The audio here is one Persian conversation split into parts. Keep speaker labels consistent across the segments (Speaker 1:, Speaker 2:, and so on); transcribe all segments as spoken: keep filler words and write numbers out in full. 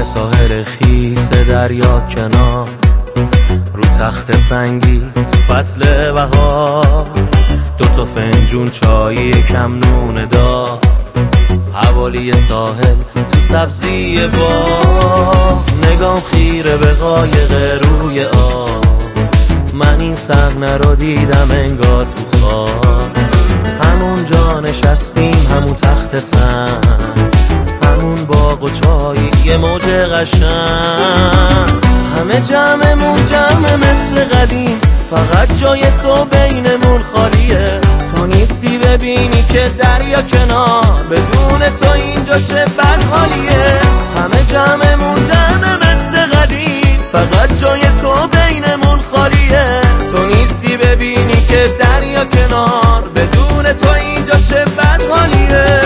Speaker 1: ساحل خیس دریا کنار، رو تخت سنگی تو فصل بهار، دو تا فنجون چایی کم نون دار، حوالی ساحل تو سبزی باغ، نگام خیره به قایق روی آب. من این صحنه رو دیدم انگار تو خواب، همون جا نشستیم همون تخت سنگ، همون باغ و چایی یه موج قشنگ، همه جمعمون جمع مثل قدیم، فقط جای تو بینمون خالیه. تو نیستی ببینی که دریا کنار، بدون تو اینجا چه بد حالیه. همه جمعمون جمع مثل قدیم، فقط جای تو بینمون خالیه. تو نیستی ببینی که دریا کنار، بدون تو اینجا چه بد حالیه.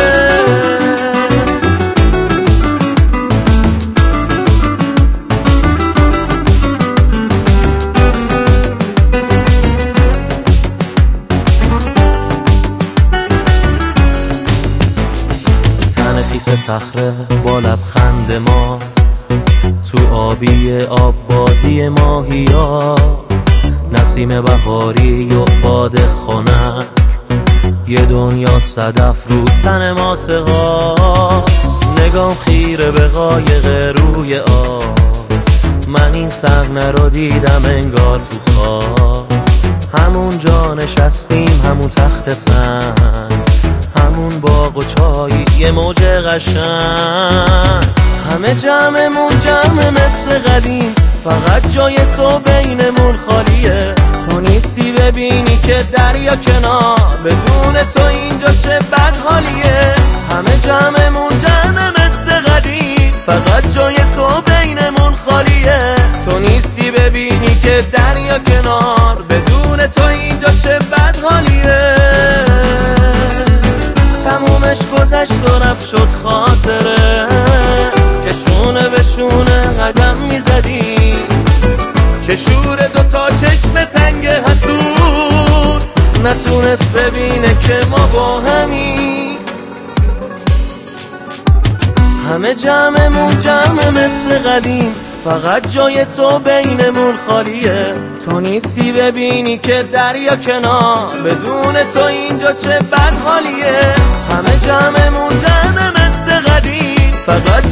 Speaker 1: خیس صخره با لبخند ما، تو آبی آب بازی ماهیا، نسیم بهاری و باد خنک، یه دنیا صدف رو تن ما سقا. نگام خیره به قایق روی آب، من این صحنه رو دیدم انگار تو خواب، همون جا نشستیم همون تخت سنگ، همون باغ و چایی یه موج قشنگ، همه جمعمون جمع مثل قدیم، فقط جای تو بینمون خالیه. تو نیستی ببینی که دریا کنار، بدون تو اینجا چه بد حالیه. همه جمعمون جمع مثل قدیم، فقط جای تو بینمون خالیه. تو نیستی ببینی که دریا کنار، بدون تو اینجا چه بد حالیه. تمومش گذشت و رفت شد خاطره، که شونه به شونه قدم میزدی، چه شور دوتا چشم تنگ حسود، نتونست ببینه که ما با همی. همه جمعمون جمع مثل قدیم، فقط جای تو بینمون خالیه. تو نیستی ببینی که دریا کنار، بدون تو اینجا چه بد حالیه. همه جمعمون جمع مثل قدیم، فقط